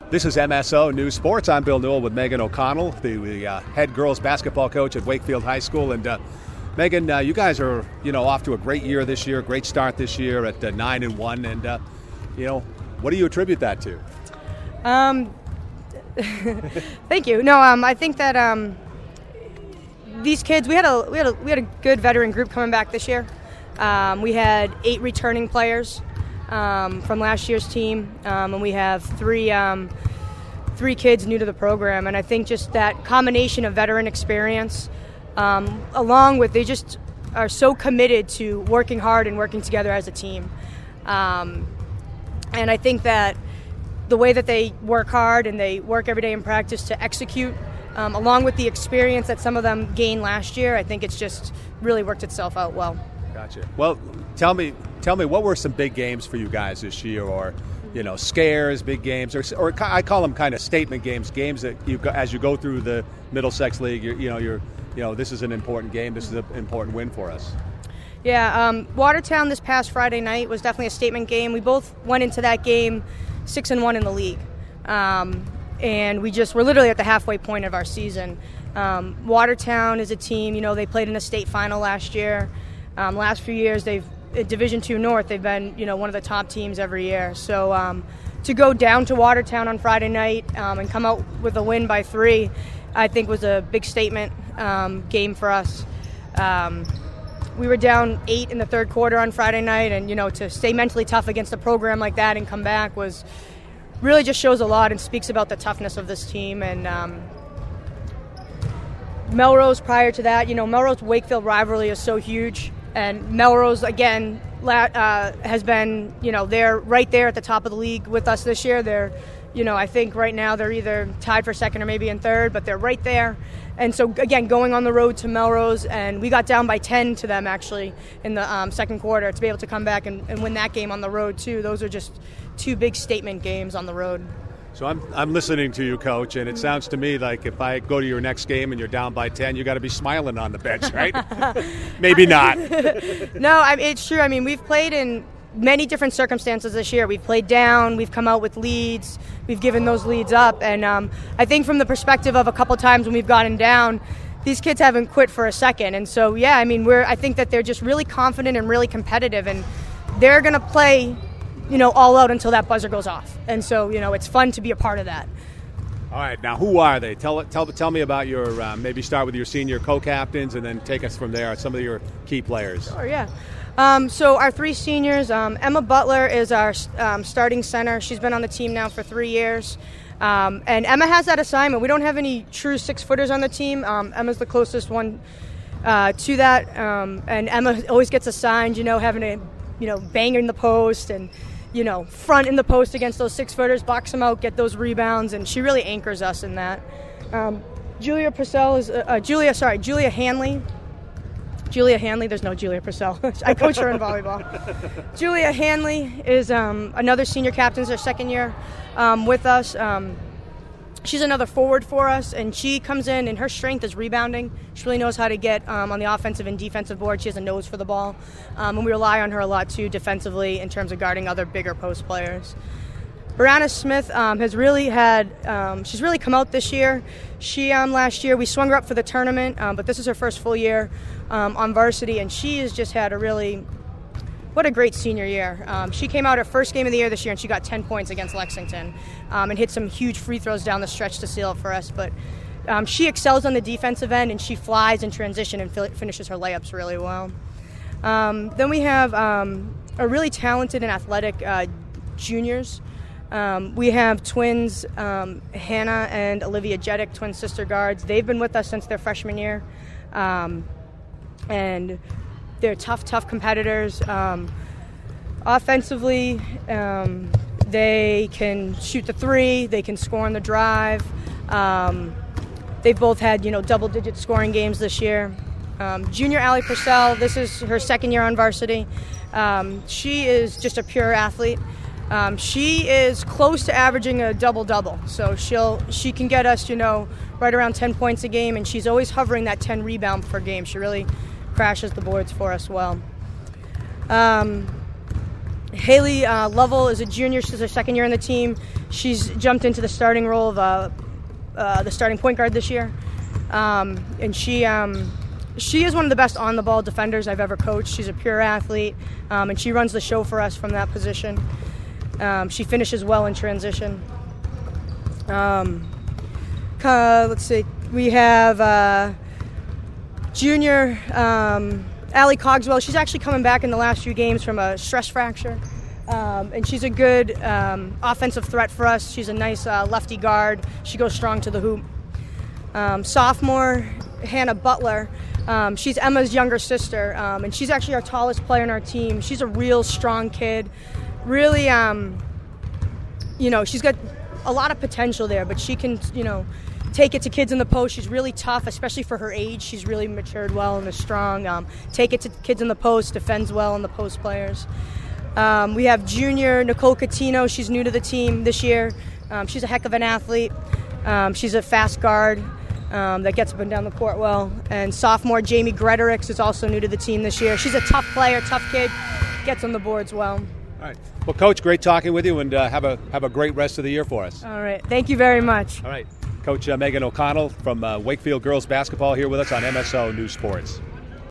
This is MSO News Sports. I'm Bill Newell with Megan O'Connell, the head girls basketball coach at Wakefield High School. And Megan, you guys are off to a great year this year, great start this year at 9-1. And what do you attribute that to? Thank you. No, I think that these kids, we had a good veteran group coming back this year. We had 8 returning players from last year's team, and we have three kids new to the program. And I think just that combination of veteran experience, along with they just are so committed to working hard and working together as a team. And I think that the way that they work hard and they work every day in practice to execute, along with the experience that some of them gained last year, I think it's just really worked itself out well. Gotcha. Well, tell me, what were some big games for you guys this year, or scares, big games, or I call them kind of statement games that as you go through the Middlesex League, this is an important game, this is an important win for us. Yeah, Watertown this past Friday night was definitely a statement game. We both went into that game 6-1 in the league, and we're literally at the halfway point of our season. Watertown is a team, they played in a state final last year. Last few years, Division II North, they've been, one of the top teams every year. So to go down to Watertown on Friday night and come out with a win by 3, I think was a big statement game for us. We were down 8 in the third quarter on Friday night, and, to stay mentally tough against a program like that and come back was really just shows a lot and speaks about the toughness of this team. And Melrose prior to that, Melrose-Wakefield rivalry is so huge. And Melrose, again, has been, they're right there at the top of the league with us this year. They're, I think right now they're either tied for second or maybe in third, but they're right there. And so, again, going on the road to Melrose, and we got down by 10 to them, actually, in the second quarter, to be able to come back and win that game on the road, too. Those are just 2 big statement games on the road. So I'm listening to you, Coach, and it sounds to me like if I go to your next game and you're down by 10, you got to be smiling on the bench, right? Maybe not. No, it's true. I mean, we've played in many different circumstances this year. We've played down, we've come out with leads, we've given those leads up, and I think from the perspective of a couple times when we've gotten down, these kids haven't quit for a second. And so, yeah, I mean, I think that they're just really confident and really competitive, and they're going to play all out until that buzzer goes off. And so, it's fun to be a part of that. All right, now who are they? Tell me about your, maybe start with your senior co-captains and then take us from there, some of your key players. Oh, yeah. So our 3 seniors, Emma Butler is our starting center. She's been on the team now for 3 years. And Emma has that assignment. We don't have any true 6-footers on the team. Emma's the closest one to that. And Emma always gets assigned, having to, bang in the post and, front in the post against those 6-footers, box them out, get those rebounds, and she really anchors us in that. Julia Hanley. Julia Hanley, there's no Julia Purcell. I coach her in volleyball. Julia Hanley is another senior captain, her second year with us. She's another forward for us, and she comes in, and her strength is rebounding. She really knows how to get on the offensive and defensive board. She has a nose for the ball, and we rely on her a lot, too, defensively in terms of guarding other bigger post players. Brianna Smith has really she's really come out this year. She, last year, we swung her up for the tournament, but this is her first full year on varsity, and she has just had what a great senior year. She came out her first game of the year this year, and she got 10 points against Lexington and hit some huge free throws down the stretch to seal it for us. But she excels on the defensive end, and she flies in transition and finishes her layups really well. Then we have a really talented and athletic juniors. We have twins, Hannah and Olivia Jeddick, twin sister guards. They've been with us since their freshman year. And they're tough competitors. Offensively, they can shoot the 3. They can score on the drive. They've both had, double-digit scoring games this year. Junior Allie Purcell, this is her second year on varsity. She is just a pure athlete. She is close to averaging a double-double. So she can get us, right around 10 points a game, and she's always hovering that 10 rebound per game. She really crashes the boards for us well. Haley Lovell is a junior. She's her second year on the team. She's jumped into the starting role of the starting point guard this year. And she is one of the best on-the-ball defenders I've ever coached. She's a pure athlete, and she runs the show for us from that position. She finishes well in transition. Let's see. We have junior Allie Cogswell. She's actually coming back in the last few games from a stress fracture. And she's a good offensive threat for us. She's a nice lefty guard. She goes strong to the hoop. Sophomore Hannah Butler. She's Emma's younger sister, and she's actually our tallest player on our team. She's a real strong kid. Really, she's got a lot of potential there, but she can, take it to kids in the post. She's really tough, especially for her age. She's really matured well and is strong. Take it to kids in the post, defends well on the post players. We have junior Nicole Catino. She's new to the team this year. She's a heck of an athlete. She's a fast guard that gets up and down the court well. And sophomore Jamie Gretorix is also new to the team this year. She's a tough player, tough kid, gets on the boards well. All right. Well, Coach, great talking with you, and have a great rest of the year for us. All right. Thank you very much. All right. Coach Megan O'Connell from Wakefield Girls Basketball here with us on MSO News Sports.